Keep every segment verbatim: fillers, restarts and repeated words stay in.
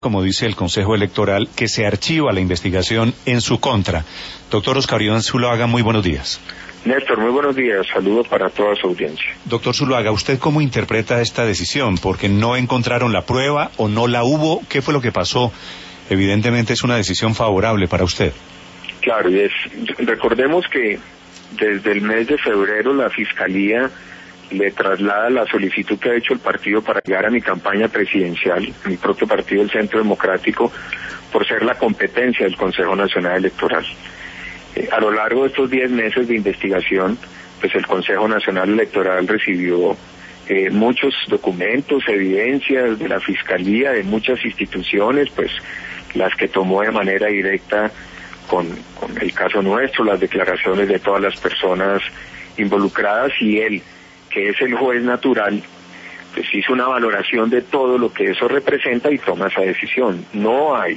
como dice el Consejo Electoral, que se archiva la investigación en su contra. Doctor Oscar Iván Zuluaga, muy buenos días. Néstor, muy buenos días. Saludos para toda su audiencia. Doctor Zuluaga, ¿usted cómo interpreta esta decisión? ¿Porque no encontraron la prueba o no la hubo? ¿Qué fue lo que pasó? Evidentemente es una decisión favorable para usted. Claro, y es, recordemos que desde el mes de febrero la Fiscalía le traslada la solicitud que ha hecho el partido para llegar a mi campaña presidencial, mi propio partido, el Centro Democrático, por ser la competencia del Consejo Nacional Electoral. Eh, a lo largo de estos diez meses de investigación, pues el Consejo Nacional Electoral recibió eh, muchos documentos, evidencias de la Fiscalía, de muchas instituciones, pues las que tomó de manera directa con, con el caso nuestro, las declaraciones de todas las personas involucradas, y él, que es el juez natural, pues hizo una valoración de todo lo que eso representa y toma esa decisión. No hay,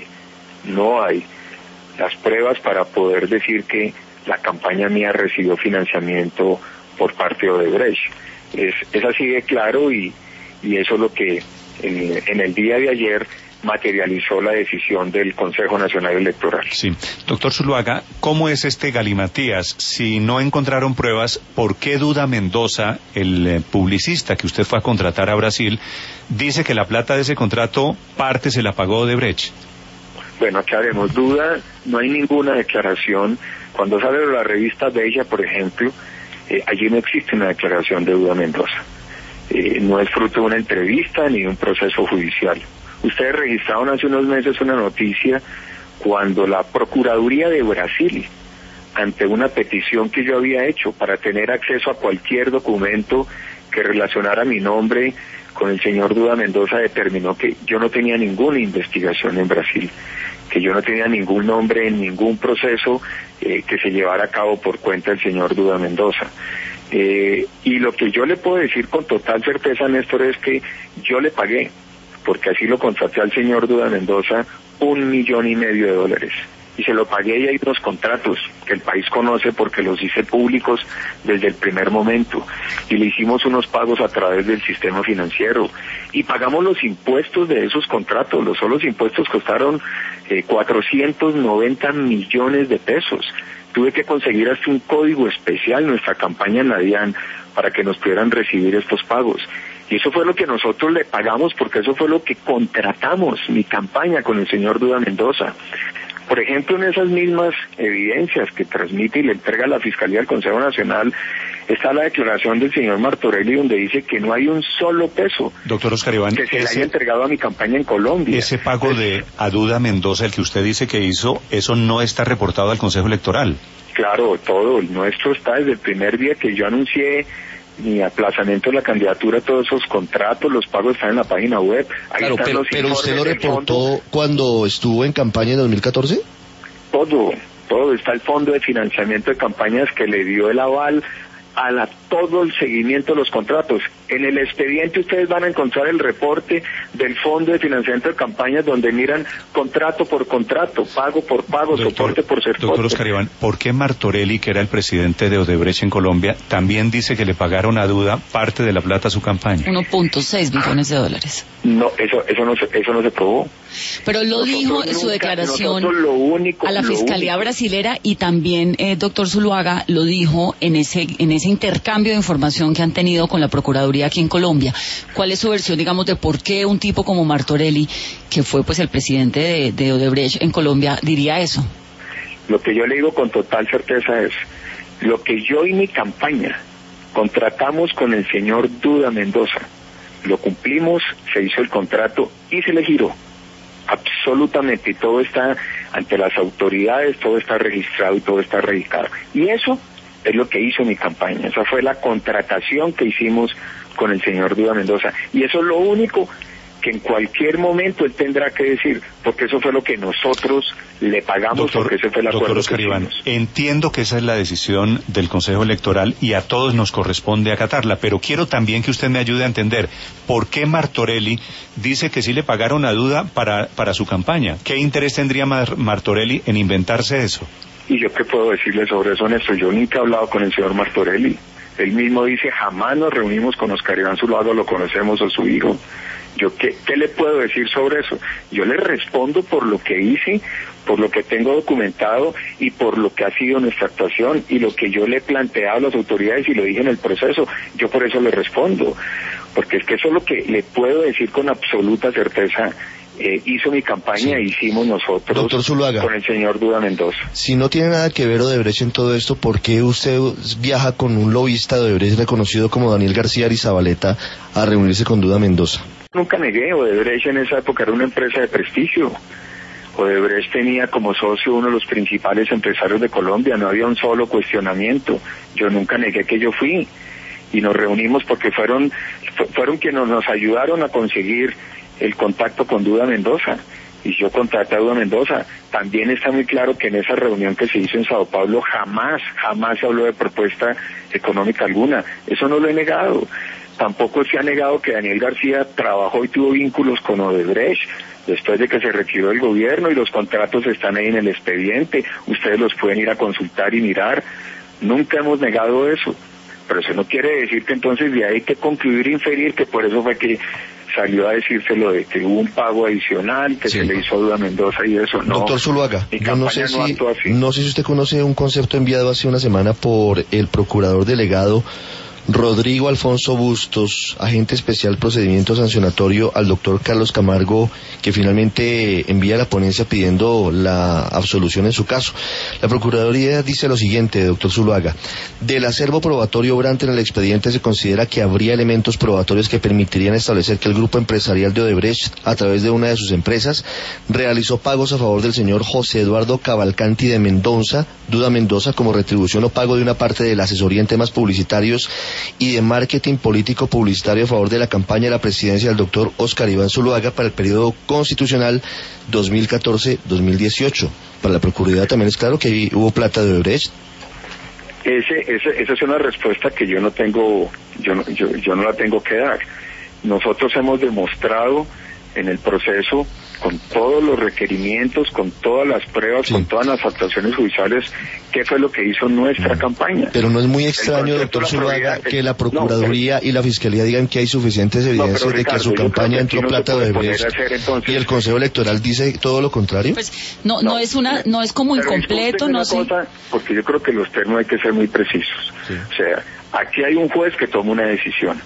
no hay las pruebas para poder decir que la campaña mía recibió financiamiento por parte de Odebrecht. Es, es así de claro, y, y eso es lo que en, en el día de ayer materializó la decisión del Consejo Nacional Electoral. Sí. Doctor Zuluaga, ¿cómo es este galimatías? Si no encontraron pruebas, ¿por qué Duda Mendoza, el eh, publicista que usted fue a contratar a Brasil, dice que la plata de ese contrato parte se la pagó Odebrecht? Bueno, aclaremos, Duda, no hay ninguna declaración. Cuando sale de la revista Bella, por ejemplo, eh, allí no existe una declaración de Duda Mendoza. Eh, no es fruto de una entrevista ni de un proceso judicial. Ustedes registraron hace unos meses una noticia cuando la Procuraduría de Brasil, ante una petición que yo había hecho para tener acceso a cualquier documento que relacionara mi nombre con el señor Duda Mendoza, determinó que yo no tenía ninguna investigación en Brasil, que yo no tenía ningún nombre en ningún proceso eh, que se llevara a cabo por cuenta del señor Duda Mendoza. Eh, y lo que yo le puedo decir con total certeza, Néstor, es que yo le pagué, porque así lo contraté al señor Duda Mendoza, un millón y medio de dólares. Y se lo pagué, y hay unos contratos que el país conoce porque los hice públicos desde el primer momento. Y le hicimos unos pagos a través del sistema financiero. Y pagamos los impuestos de esos contratos. Los solos impuestos costaron eh, cuatrocientos noventa millones de pesos. Tuve que conseguir hasta un código especial en nuestra campaña en la DIAN para que nos pudieran recibir estos pagos. Y eso fue lo que nosotros le pagamos, porque eso fue lo que contratamos, mi campaña con el señor Duda Mendoza. Por ejemplo, en esas mismas evidencias que transmite y le entrega la Fiscalía al Consejo Nacional, está la declaración del señor Martorelli, donde dice que no hay un solo peso, doctor Oscar Iván, que se ese, le haya entregado a mi campaña en Colombia. Ese pago de a Duda Mendoza, el que usted dice que hizo, eso no está reportado al Consejo Electoral. Claro, todo, el nuestro está desde el primer día que yo anuncié mi aplazamiento de la candidatura, todos esos contratos, los pagos están en la página web. Ahí claro, están pero, los pero usted lo del reportó fondo. Cuando estuvo en campaña en dos mil catorce. Todo, todo, está el fondo de financiamiento de campañas que le dio el aval a la, todo el seguimiento de los contratos. En el expediente ustedes van a encontrar el reporte del fondo de financiamiento de campañas, donde miran contrato por contrato, pago por pago, doctor, soporte por soporte. Doctor Oscar Iván, ¿por qué Martorelli, que era el presidente de Odebrecht en Colombia, también dice que le pagaron a Duda parte de la plata a su campaña? uno punto seis millones de dólares. No, eso eso no se, eso no se probó. Pero lo Nosotros dijo en nunca, su declaración lo único, a la lo Fiscalía único. Brasilera, y también, eh, doctor Zuluaga, lo dijo en ese en ese intercambio de información que han tenido con la Procuraduría aquí en Colombia. ¿Cuál es su versión, digamos, de por qué un tipo como Martorelli, que fue pues el presidente de, de Odebrecht en Colombia, diría eso? Lo que yo le digo con total certeza es, lo que yo y mi campaña contratamos con el señor Duda Mendoza, lo cumplimos, se hizo el contrato y se le giró. Absolutamente, y todo está ante las autoridades, todo está registrado y todo está registrado. Y eso es lo que hizo mi campaña, esa fue la contratación que hicimos con el señor Duda Mendoza. Y eso es lo único que en cualquier momento él tendrá que decir, porque eso fue lo que nosotros le pagamos, doctor, porque ese fue el acuerdo. Doctor Oscar Iván, entiendo que esa es la decisión del Consejo Electoral y a todos nos corresponde acatarla, pero quiero también que usted me ayude a entender por qué Martorelli dice que sí le pagaron a Duda para, para su campaña. ¿Qué interés tendría Mar- Martorelli en inventarse eso? ¿Y yo qué puedo decirle sobre eso, Néstor? Yo nunca he hablado con el señor Martorelli. Él mismo dice, jamás nos reunimos con Oscar Iván Zuluaga, lo conocemos, o su hijo. Yo ¿qué, qué le puedo decir sobre eso? Yo le respondo por lo que hice, por lo que tengo documentado y por lo que ha sido nuestra actuación y lo que yo le he planteado a las autoridades y lo dije en el proceso. Yo por eso le respondo, porque es que eso es lo que le puedo decir con absoluta certeza. Eh, hizo mi campaña, sí. Hicimos nosotros, doctor Zuluaga, con el señor Duda Mendoza. Si no tiene nada que ver Odebrecht en todo esto, ¿por qué usted viaja con un lobista de Odebrecht reconocido como Daniel García Arizabaleta a reunirse con Duda Mendoza? Nunca negué, Odebrecht en esa época era una empresa de prestigio. Odebrecht tenía como socio uno de los principales empresarios de Colombia, no había un solo cuestionamiento. Yo nunca negué que yo fui y nos reunimos porque fueron, fueron quienes nos ayudaron a conseguir el contacto con Duda Mendoza, y yo contacté a Duda Mendoza. También está muy claro que en esa reunión que se hizo en Sao Paulo jamás, jamás se habló de propuesta económica alguna. Eso no lo he negado. Tampoco se ha negado que Daniel García trabajó y tuvo vínculos con Odebrecht después de que se retiró del gobierno, y los contratos están ahí en el expediente. Ustedes los pueden ir a consultar y mirar. Nunca hemos negado eso. Pero eso no quiere decir que entonces de ahí hay que concluir e inferir que por eso fue que salió a decírselo de que hubo un pago adicional que sí. Se le hizo a Duda Mendoza y eso. No. Doctor Zuluaga, yo no sé, no, si, así. no sé si usted conoce un concepto enviado hace una semana por el procurador delegado Rodrigo Alfonso Bustos, agente especial procedimiento sancionatorio, al doctor Carlos Camargo, que finalmente envía la ponencia pidiendo la absolución en su caso. La Procuraduría dice lo siguiente, doctor Zuluaga: del acervo probatorio obrante en el expediente se considera que habría elementos probatorios que permitirían establecer que el grupo empresarial de Odebrecht, a través de una de sus empresas, realizó pagos a favor del señor José Eduardo Cavalcanti de Mendoza, Duda Mendoza, como retribución o pago de una parte de la asesoría en temas publicitarios y de marketing político publicitario a favor de la campaña de la presidencia del doctor Óscar Iván Zuluaga para el periodo constitucional dos mil catorce a dos mil dieciocho. Para la Procuraduría también es claro que ahí hubo plata de Odebrecht. Ese, ese, esa es una respuesta que yo no tengo, yo no, yo, yo no la tengo que dar. Nosotros hemos demostrado en el proceso, con todos los requerimientos, con todas las pruebas, sí. Con todas las actuaciones judiciales, qué fue lo que hizo nuestra mm. campaña. Pero no es muy extraño, doctor Zuluaga, que la Procuraduría no, pero, y la Fiscalía digan que hay suficientes evidencias no, Ricardo, de que a su campaña entró no plata de Odebrecht, y el Consejo Electoral dice todo lo contrario. Pues no, no, no es una, no es como incompleto, no sé. Cosa, porque yo creo que los términos hay que ser muy precisos. Sí. O sea, aquí hay un juez que toma una decisión.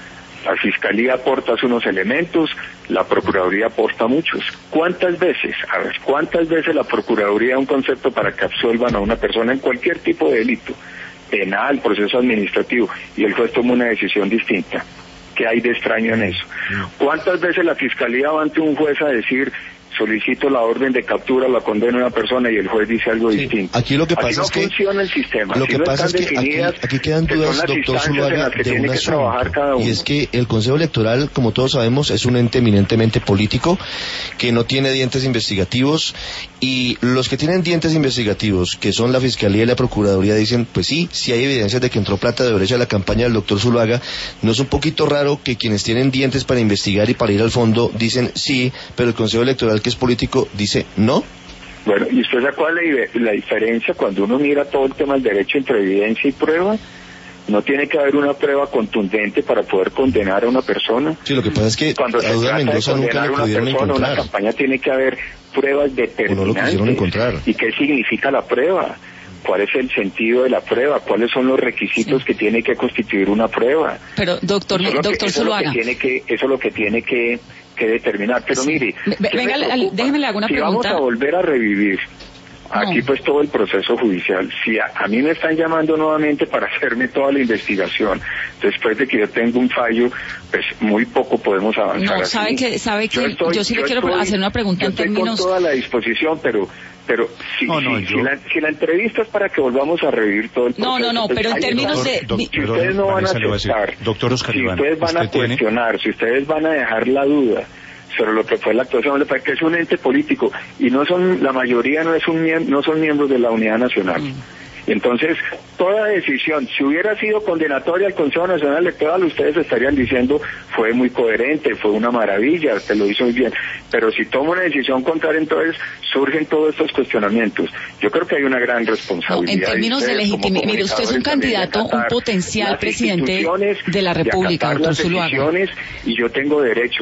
La Fiscalía aporta unos elementos, la Procuraduría aporta muchos. ¿Cuántas veces, a ver, cuántas veces la Procuraduría da un concepto para que absuelvan a una persona en cualquier tipo de delito, penal, proceso administrativo, y el juez toma una decisión distinta? ¿Qué hay de extraño en eso? ¿Cuántas veces la Fiscalía va ante un juez a decir, solicito la orden de captura, la condena a una persona, y el juez dice algo sí, distinto? Aquí lo que pasa así no es que funciona el sistema. Lo que no pasa es que aquí, aquí quedan dudas, doctor Zuluaga, de un asunto, y es que el Consejo Electoral, como todos sabemos, es un ente eminentemente político que no tiene dientes investigativos, y los que tienen dientes investigativos, que son la Fiscalía y la Procuraduría, dicen, pues sí, si hay evidencias de que entró plata de Odebrecht a la campaña del doctor Zuluaga. ¿No es un poquito raro que quienes tienen dientes para investigar y para ir al fondo dicen sí, pero el Consejo Electoral, que es político, dice no? Bueno, ¿y usted sabe cuál es la, la diferencia cuando uno mira todo el tema del derecho entre evidencia y prueba? No tiene que haber una prueba contundente para poder condenar a una persona. Sí, lo que pasa es que cuando se trata Mendoza de nunca condenar le a una pudieron persona, encontrar. una campaña tiene que haber pruebas determinantes. No lo encontrar. ¿Y qué significa la prueba? ¿Cuál es el sentido de la prueba? ¿Cuáles son los requisitos sí. que tiene que constituir una prueba? Pero, doctor, doctor Zuluaga. Eso es lo que tiene que, que determinar. Pero sí. mire, venga, déjeme le hago una si pregunta. Vamos a volver a revivir aquí no. pues todo el proceso judicial. Si a, a mí me están llamando nuevamente para hacerme toda la investigación, después de que yo tengo un fallo, pues muy poco podemos avanzar. No, sabe así. que, sabe que yo, estoy, yo sí yo le quiero estoy, hacer una pregunta yo en términos. Con toda la disposición, pero pero si, no, no, si, yo... si, la, si la entrevista es para que volvamos a revivir todo el proceso. No, no, no, pero en términos doctor, de... Doctor, si ustedes no van a aceptar, doctor Óscar si Iván, ustedes van a cuestionar, tiene... si ustedes van a dejar la duda sobre lo que fue la actuación, porque es un ente político y no son, la mayoría no es un no son miembros de la Unidad Nacional. Mm. Y entonces, toda decisión, si hubiera sido condenatoria al Consejo Nacional Electoral, ustedes estarían diciendo, fue muy coherente, fue una maravilla, usted lo hizo muy bien. Pero si toma una decisión contraria, entonces surgen todos estos cuestionamientos. Yo creo que hay una gran responsabilidad. No, en términos de legitimidad, mire, usted es un candidato, un potencial presidente de la República, doctor Zuluaga. Y yo tengo derecho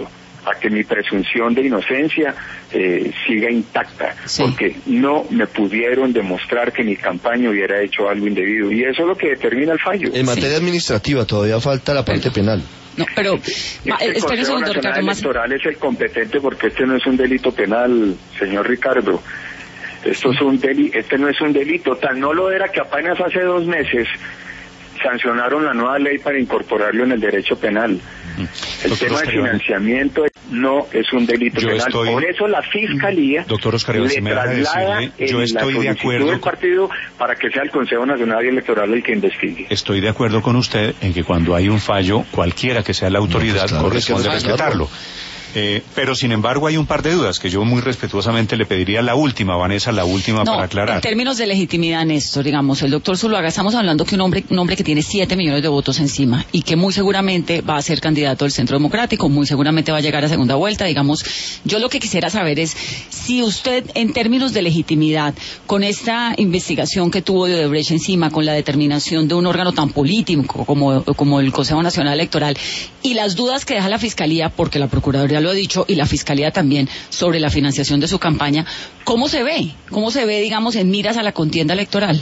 a que mi presunción de inocencia eh, siga intacta, sí. Porque no me pudieron demostrar que mi campaña hubiera hecho algo indebido, y eso es lo que determina el fallo. En materia sí. administrativa todavía falta la parte penal. No, pero ma, este espere un segundo, Ricardo. El Consejo Nacional Electoral es el competente, porque este no es un delito penal, señor Ricardo. Esto es un deli, este no es un delito, tan no lo era que apenas hace dos meses sancionaron la nueva ley para incorporarlo en el derecho penal. El doctor tema Oscar de financiamiento no es un delito yo penal. Estoy... Por eso la Fiscalía doctor Oscar Iván, le si me traslada decirle, yo estoy la de acuerdo del partido para que sea el Consejo Nacional Electoral el que investigue. Estoy de acuerdo con usted en que cuando hay un fallo, cualquiera que sea la autoridad, no, pues claro, corresponde respetarlo. Eh, pero sin embargo hay un par de dudas que yo muy respetuosamente le pediría la última, Vanessa, la última no, para aclarar. En términos de legitimidad, Néstor, digamos, el doctor Zuluaga, estamos hablando que un hombre, un hombre que tiene siete millones de votos encima y que muy seguramente va a ser candidato del Centro Democrático, muy seguramente va a llegar a segunda vuelta, digamos, yo lo que quisiera saber es si usted, en términos de legitimidad, con esta investigación que tuvo de Odebrecht encima, con la determinación de un órgano tan político como, como el Consejo Nacional Electoral, y las dudas que deja la Fiscalía, porque la Procuraduría lo ha dicho, y la Fiscalía también, sobre la financiación de su campaña, ¿cómo se ve? ¿Cómo se ve, digamos, en miras a la contienda electoral?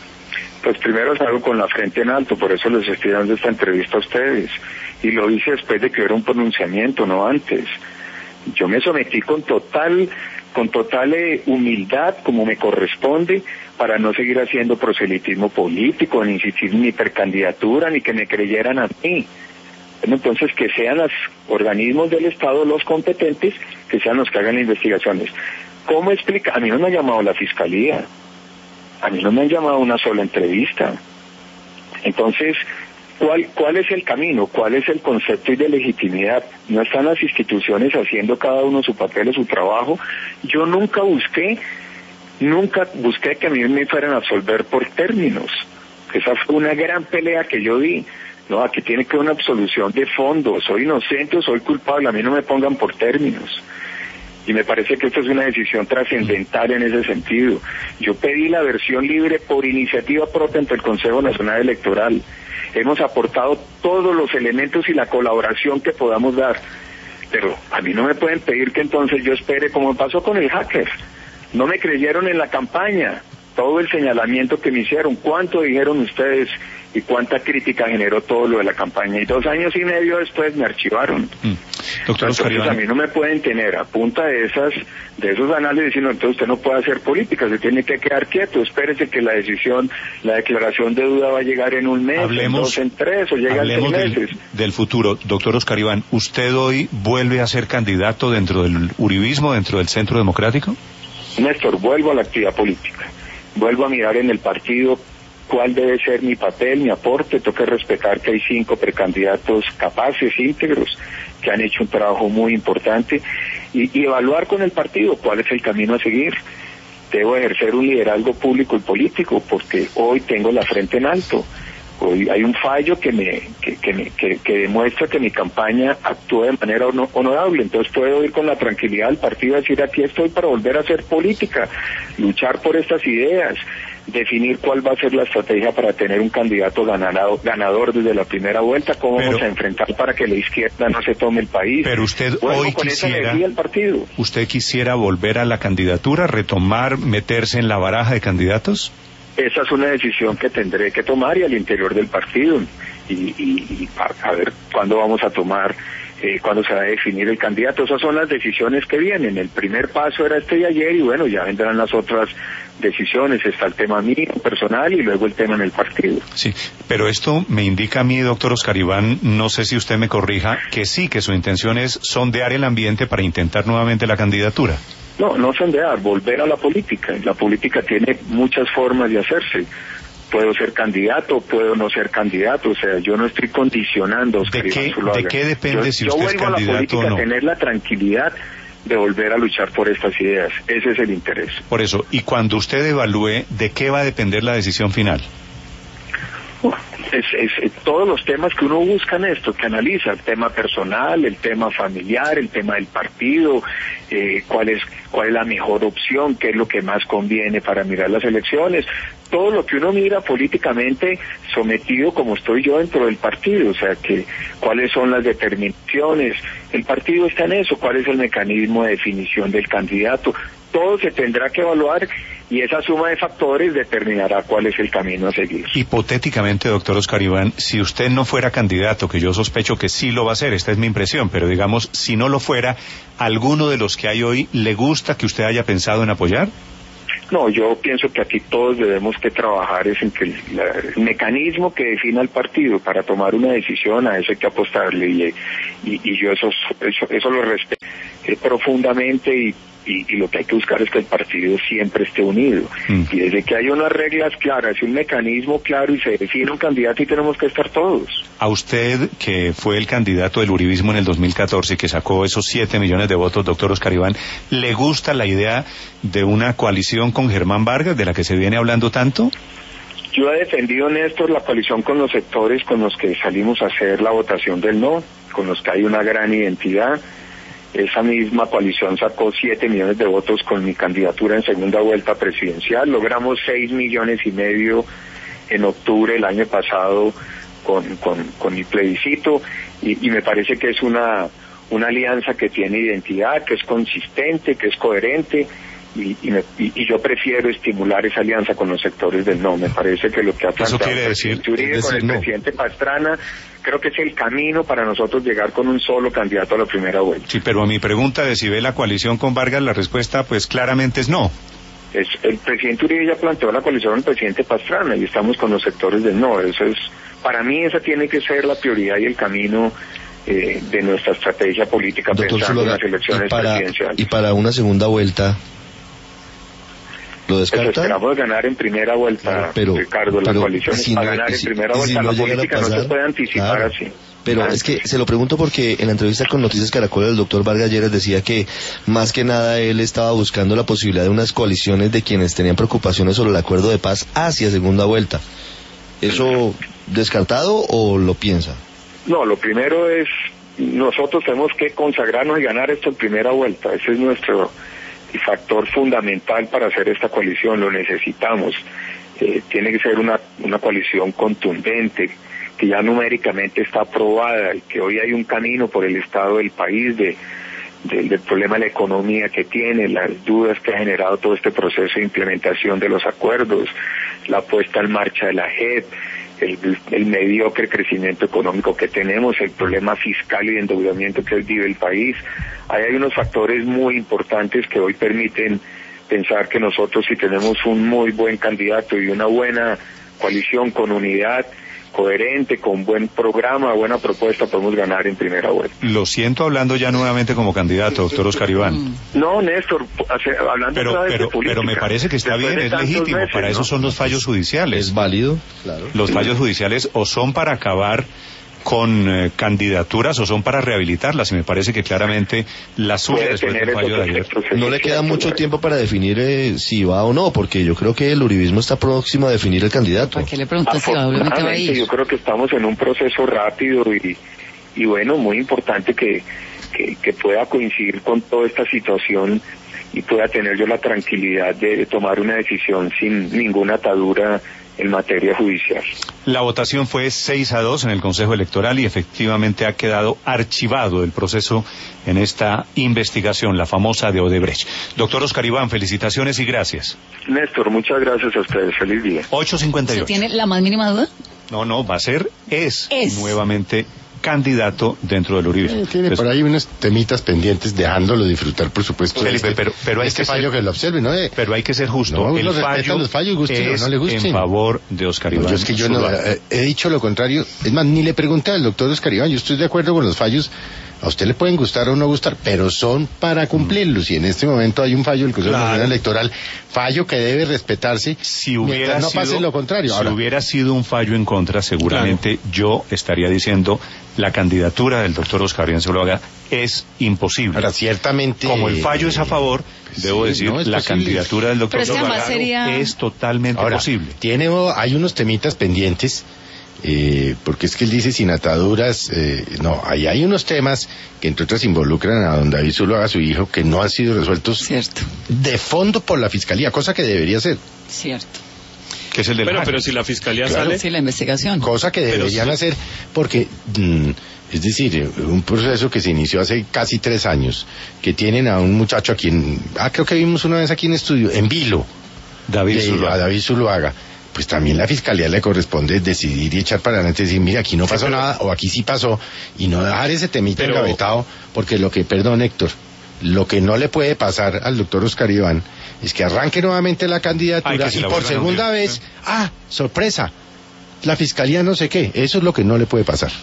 Pues primero salgo con la frente en alto, por eso les estoy dando esta entrevista a ustedes, y lo hice después de que hubiera un pronunciamiento, no antes. Yo me sometí con total, con total eh, humildad, como me corresponde, para no seguir haciendo proselitismo político, ni insistir en mi precandidatura, ni que me creyeran a mí. Entonces, que sean los organismos del Estado los competentes, que sean los que hagan las investigaciones. ¿Cómo explica? A mí no me ha llamado la Fiscalía, a mí no me han llamado una sola entrevista. Entonces, ¿cuál, cuál es el camino? ¿Cuál es el concepto de legitimidad? No están las instituciones haciendo cada uno su papel o su trabajo. Yo nunca busqué, nunca busqué que a mí me fueran a absolver por términos. Esa fue una gran pelea que yo di. No, aquí tiene que haber una absolución de fondo. Soy inocente o soy culpable, a mí no me pongan por términos. Y me parece que esta es una decisión trascendental en ese sentido. Yo pedí la versión libre por iniciativa propia ante el Consejo Nacional Electoral. Hemos aportado todos los elementos y la colaboración que podamos dar. Pero a mí no me pueden pedir que entonces yo espere, como pasó con el hacker. No me creyeron en la campaña. Todo el señalamiento que me hicieron, ¿cuánto dijeron ustedes y cuánta crítica generó todo lo de la campaña? Y dos años y medio después me archivaron. Mm. Doctor Oscar Entonces a mí no me pueden tener a punta de esas, de esos análisis diciendo, entonces usted no puede hacer política, se tiene que quedar quieto, espérese que la decisión, la declaración de duda va a llegar en un mes, hablemos, en dos, en tres, o llega en seis meses. Del, del futuro. Doctor Oscar Iván, ¿usted hoy vuelve a ser candidato dentro del uribismo, dentro del Centro Democrático? Néstor, vuelvo a la actividad política. Vuelvo a mirar en el partido cuál debe ser mi papel, mi aporte. Tengo que respetar que hay cinco precandidatos capaces, íntegros, que han hecho un trabajo muy importante, y, y evaluar con el partido cuál es el camino a seguir. Debo ejercer un liderazgo público y político, porque hoy tengo la frente en alto. Hoy hay un fallo que me que, que, me, que, que demuestra que mi campaña actúa de manera honor, honorable. Entonces puedo ir con la tranquilidad del partido a decir, aquí estoy para volver a hacer política, luchar por estas ideas, definir cuál va a ser la estrategia para tener un candidato ganado, ganador desde la primera vuelta, cómo pero, vamos a enfrentar para que la izquierda no se tome el país. Pero usted Vuelvo hoy con quisiera, esa energía al partido. ¿Usted quisiera volver a la candidatura, retomar, meterse en la baraja de candidatos? Esa es una decisión que tendré que tomar y al interior del partido, y, y, y a, a ver cuándo vamos a tomar, eh, cuándo se va a definir el candidato. Esas son las decisiones que vienen. El primer paso era este de ayer, y bueno, ya vendrán las otras decisiones. Está el tema mío personal y luego el tema en el partido. Sí, pero esto me indica a mí, doctor Oscar Iván, no sé si usted me corrija, que sí, que su intención es sondear el ambiente para intentar nuevamente la candidatura. No, no sondear, volver a la política. La política tiene muchas formas de hacerse. Puedo ser candidato, puedo no ser candidato, o sea, yo no estoy condicionando. ¿De qué, ¿De qué depende yo, si usted es candidato o no? Yo vuelvo a la política a tener la tranquilidad de volver a luchar por estas ideas. Ese es el interés. Por eso, y cuando usted evalúe, ¿de qué va a depender la decisión final? Es, es, es todos los temas que uno busca en esto, que analiza, el tema personal, el tema familiar, el tema del partido, eh, cuál es cuál es la mejor opción, qué es lo que más conviene para mirar las elecciones, todo lo que uno mira políticamente sometido como estoy yo dentro del partido, o sea, que cuáles son las determinaciones, el partido está en eso, cuál es el mecanismo de definición del candidato, todo se tendrá que evaluar y esa suma de factores determinará cuál es el camino a seguir. Hipotéticamente, doctor Oscar Iván, si usted no fuera candidato, que yo sospecho que sí lo va a hacer, esta es mi impresión, pero digamos, si no lo fuera, ¿alguno de los que hay hoy le gusta que usted haya pensado en apoyar? No, yo pienso que aquí todos debemos que trabajar es en que el, la, el mecanismo que defina el partido para tomar una decisión, a eso hay que apostarle y, y, y yo eso, eso, eso lo respeto eh, profundamente y Y, y lo que hay que buscar es que el partido siempre esté unido. Mm. Y desde que hay unas reglas claras y un mecanismo claro y se define un candidato y tenemos que estar todos. A usted, que fue el candidato del uribismo en el dos mil catorce y que sacó esos siete millones de votos, doctor Oscar Iván, ¿le gusta la idea de una coalición con Germán Vargas, de la que se viene hablando tanto? Yo he defendido, Néstor, la coalición con los sectores con los que salimos a hacer la votación del no, con los que hay una gran identidad. Esa misma coalición sacó siete millones de votos con mi candidatura en segunda vuelta presidencial. Logramos seis millones y medio en octubre del año pasado con, con, con mi plebiscito y, y me parece que es una, una alianza que tiene identidad, que es consistente, que es coherente y, y, me, y, y yo prefiero estimular esa alianza con los sectores del no. Me parece que lo que ha planteado el presidente Uribe con el presidente Pastrana creo que es el camino para nosotros llegar con un solo candidato a la primera vuelta. Sí, pero a mi pregunta de si ve la coalición con Vargas, la respuesta pues claramente es no. Es, el presidente Uribe ya planteó la coalición con el presidente Pastrana y estamos con los sectores del no. Eso es, para mí esa tiene que ser la prioridad y el camino eh, de nuestra estrategia política. Doctor pensando Zuluaga, en las elecciones y para, presidenciales. Y para una segunda vuelta, ¿lo descarta? Pues esperamos ganar en primera vuelta, pero, Ricardo, la pero, coalición si para no, ganar si, en primera si vuelta, no la política pasar, no se puede anticipar claro. así. Pero Antes. es que se lo pregunto porque en la entrevista con Noticias Caracol el doctor Vargas Lleras decía que más que nada él estaba buscando la posibilidad de unas coaliciones de quienes tenían preocupaciones sobre el acuerdo de paz hacia segunda vuelta. ¿Eso descartado o lo piensa? No, lo primero es, nosotros tenemos que consagrarnos y ganar esto en primera vuelta. Ese es nuestro factor fundamental para hacer esta coalición, lo necesitamos. Eh, tiene que ser una, una coalición contundente, que ya numéricamente está aprobada y que hoy hay un camino por el estado del país, de, de, del problema de la economía que tiene, las dudas que ha generado todo este proceso de implementación de los acuerdos, la puesta en marcha de la J E P, el, el mediocre crecimiento económico que tenemos, el problema fiscal y de endeudamiento que vive el país. Ahí hay unos factores muy importantes que hoy permiten pensar que nosotros, si tenemos un muy buen candidato y una buena coalición con unidad, coherente, con buen programa, buena propuesta, podemos ganar en primera vuelta. Lo siento hablando ya nuevamente como candidato, doctor Oscar Iván. No, Néstor, hablando pero, otra vez pero, de política. pero me parece que está bien, de es legítimo, meses, para ¿no? eso son los fallos judiciales. Es válido, claro. Los fallos judiciales o son para acabar con eh, candidaturas o son para rehabilitarlas, y me parece que claramente la suya después del fallo de ayer. No le queda mucho tiempo para definir eh, si va o no, porque yo creo que el uribismo está próximo a definir el candidato. ¿Para qué le preguntas si va, obviamente va a ir? Yo creo que estamos en un proceso rápido y, y bueno, muy importante que, que, que pueda coincidir con toda esta situación y pueda tener yo la tranquilidad de, de tomar una decisión sin ninguna atadura en materia judicial. La votación fue seis a dos en el Consejo Electoral y efectivamente ha quedado archivado el proceso en esta investigación, la famosa de Odebrecht. Doctor Oscar Iván, felicitaciones y gracias. Néstor, muchas gracias a ustedes. Feliz día. ocho cincuenta y ocho. ¿Se tiene la más mínima duda? No, no, va a ser, es, es. nuevamente candidato dentro del uribismo. Eh, tiene pues, por ahí unos temitas pendientes, dejándolo disfrutar, por supuesto. Felipe, este, pero, pero hay este que fallo ser, que lo observe, ¿no? Eh, pero hay que ser justo. No, el fallo los fallos, guste, es no le gusten. en favor de Oscar Iván. No, yo es que yo no, eh, he dicho lo contrario. Es más, ni le pregunté al doctor Oscar Iván. Yo estoy de acuerdo con los fallos. A usted le pueden gustar o no gustar, pero son para cumplirlos. Y en este momento hay un fallo del Consejo claro. Nacional Electoral, fallo que debe respetarse. Si hubiera no sido, pase lo contrario. Si Ahora, hubiera sido un fallo en contra, seguramente claro. yo estaría diciendo la candidatura del doctor Oscar Iván Zuluaga es imposible. Ahora, ciertamente. Como el fallo es a favor, debo sí, decir, no, la posible. candidatura del doctor Zuluaga sería... es totalmente Ahora, posible. Tiene, hay unos temitas pendientes. Eh, porque es que él dice sin ataduras, eh, no, ahí hay unos temas que entre otras involucran a don David Zuluaga, su hijo, que no han sido resueltos Cierto. de fondo por la Fiscalía, cosa que debería ser. Cierto. Que es el del Bueno, hack. pero si la fiscalía Claro. sale... Sí, la investigación. Cosa que Pero deberían sí. hacer, porque, mm, es decir, un proceso que se inició hace casi tres años, que tienen a un muchacho aquí en, ah, creo que vimos una vez aquí en estudio, en Vilo, David de- Zuluaga. a David Zuluaga. Pues también la Fiscalía le corresponde decidir y echar para adelante y decir, mira, aquí no pasó pero- nada, o aquí sí pasó, y no dejar ese temita Pero- engavetado, porque lo que, perdón Héctor, lo que no le puede pasar al doctor Oscar Iván es que arranque nuevamente la Ay, candidatura que se y la por vuelvan a segunda hundir. vez, ah, sorpresa, la Fiscalía no sé qué, eso es lo que no le puede pasar.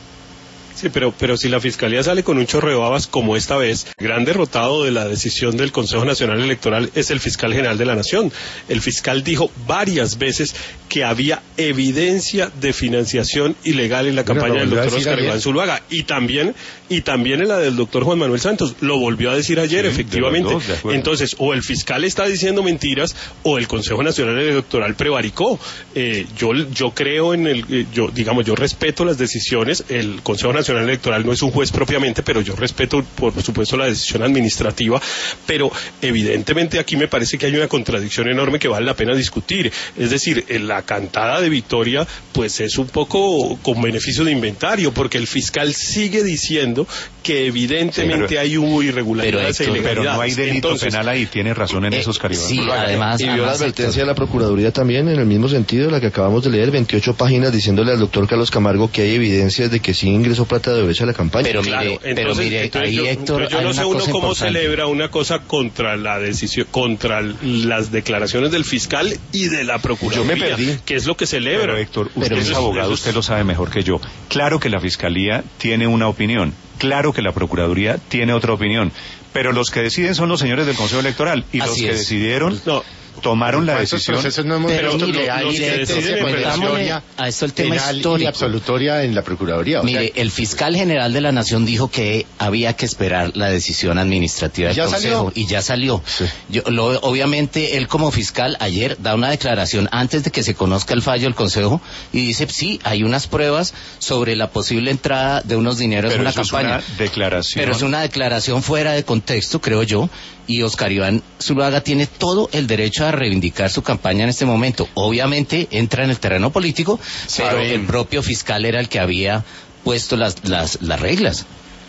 Sí, pero, pero si la Fiscalía sale con un chorro de babas como esta vez, gran derrotado de la decisión del Consejo Nacional Electoral es el Fiscal General de la Nación. El fiscal dijo varias veces que había evidencia de financiación ilegal en la Bueno, campaña lo del volvió a doctor decir Oscar ayer. Iván Zuluaga y también, y también en la del doctor Juan Manuel Santos. Lo volvió a decir ayer, Sí, efectivamente. de los dos, de acuerdo. Entonces, o el fiscal está diciendo mentiras o el Consejo Nacional Electoral prevaricó. Eh, yo, yo creo en el, eh, yo digamos, yo respeto las decisiones. El Consejo Nacional Electoral no es un juez propiamente, pero yo respeto, por supuesto, la decisión administrativa. Pero evidentemente aquí me parece que hay una contradicción enorme que vale la pena discutir. Es decir, en la cantada de victoria, pues es un poco con beneficio de inventario, porque el fiscal sigue diciendo que evidentemente Sí, pero- hay hubo irregularidades pero, e Héctor, Pero ilegalidades. no hay delito Entonces, penal ahí, tiene razón en Eh, eso, Oscar Iván. sí, además, Y vio la además, advertencia de la Procuraduría también en el mismo sentido, la que acabamos de leer, veintiocho páginas diciéndole al doctor Carlos Camargo que hay evidencias de que sí ingresó plata de derecha a la campaña. Pero Claro, mire, pero entonces, mire, entonces ahí yo, Héctor, entonces yo hay no una sé uno cosa cómo importante. celebra una cosa contra la decisión, contra las declaraciones del fiscal y de la procuraduría. Yo me perdí. ¿Qué es lo que celebra? Pero Héctor, usted Pero es eso abogado, eso usted lo sabe mejor que yo. Claro que la Fiscalía tiene una opinión, claro que la Procuraduría tiene otra opinión, pero los que deciden son los señores del Consejo Electoral y los Así que es. decidieron No. tomaron la ¿Cuántos decisión. procesos no hemos Pero visto mire, que hay los que sentencia deciden, metámosle condenatoria a esto el tema penal y histórico. absolutoria en la Procuraduría? O sea, Mire, el fiscal general de la Nación dijo que había que esperar la decisión administrativa del ¿Ya Consejo salió? y ya salió. Sí. Yo, lo- obviamente él como fiscal ayer da una declaración antes de que se conozca el fallo del Consejo y dice sí, hay unas pruebas sobre la posible entrada de unos dineros Pero en una eso es campaña. una declaración. Pero es una declaración fuera de contexto, creo yo, y Oscar Iván Zuluaga tiene todo el derecho a reivindicar su campaña en este momento. Obviamente entra en el terreno político, pero Saben. el propio fiscal era el que había puesto las, las, las reglas.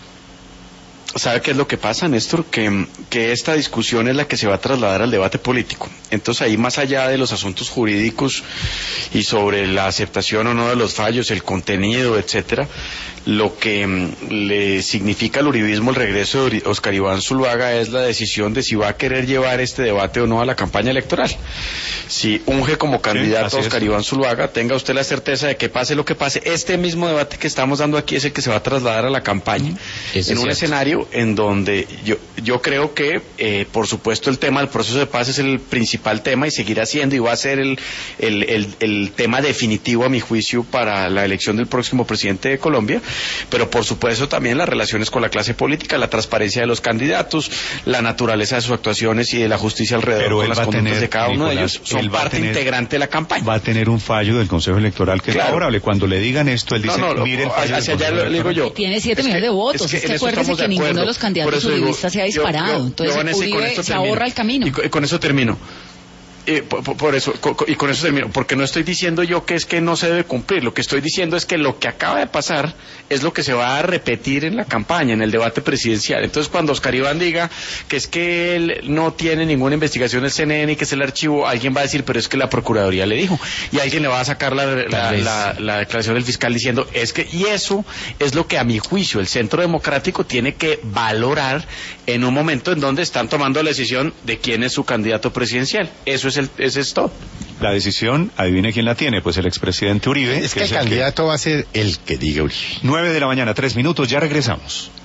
¿Sabe qué es lo que pasa, Néstor? Que, que esta discusión es la que se va a trasladar al debate político. Entonces ahí, más allá de los asuntos jurídicos y sobre la aceptación o no de los fallos, el contenido, etcétera, lo que mm, le significa al uribismo el regreso de Ori- Oscar Iván Zuluaga es la decisión de si va a querer llevar este debate o no a la campaña electoral. Si unge como candidato así a es. Oscar Iván Zuluaga, tenga usted la certeza de que pase lo que pase, este mismo debate que estamos dando aquí es el que se va a trasladar a la campaña. Eso en es un cierto. escenario en donde yo, yo creo que, eh, por supuesto, el tema del proceso de paz es el principal tema y seguirá siendo y va a ser el, el, el, el tema definitivo, a mi juicio, para la elección del próximo presidente de Colombia, pero por supuesto también las relaciones con la clase política, la transparencia de los candidatos, la naturaleza de sus actuaciones y de la justicia alrededor Pero con él las va a conductas tener, de cada uno de Nicolás, ellos, son él va a parte tener- integrante de la campaña. Va a tener un fallo del Consejo Electoral que es Claro. favorable. Cuando le digan esto, él No, dice, no, lo- mire el fallo hacia del allá Consejo le digo Electoral. yo. Tiene siete Es que- millones de votos. es que Es que en eso acuérdese estamos que ninguno de acuerdo. los candidatos Por eso digo, uribistas se ha yo- disparado. yo- Entonces, yo, Vanessa, y con Uribe esto se termino. ahorra el camino. Y con, y con eso termino. Eh, por, por- por eso, co- co- y con eso termino, porque no estoy diciendo yo que es que no se debe cumplir, lo que estoy diciendo es que lo que acaba de pasar es lo que se va a repetir en la campaña, en el debate presidencial. Entonces, cuando Oscar Iván diga que es que él no tiene ninguna investigación del C N N y que es el archivo, alguien va a decir, pero es que la Procuraduría le dijo, y alguien le va a sacar la, la, vez. la- la declaración del fiscal diciendo, es que, y eso es lo que a mi juicio el Centro Democrático tiene que valorar en un momento en donde están tomando la decisión de quién es su candidato presidencial. Eso es el, ese es todo. La decisión, adivine quién la tiene, pues el expresidente Uribe. es que el es el candidato va a ser el que diga Uribe. Nueve de la mañana, tres minutos, ya regresamos.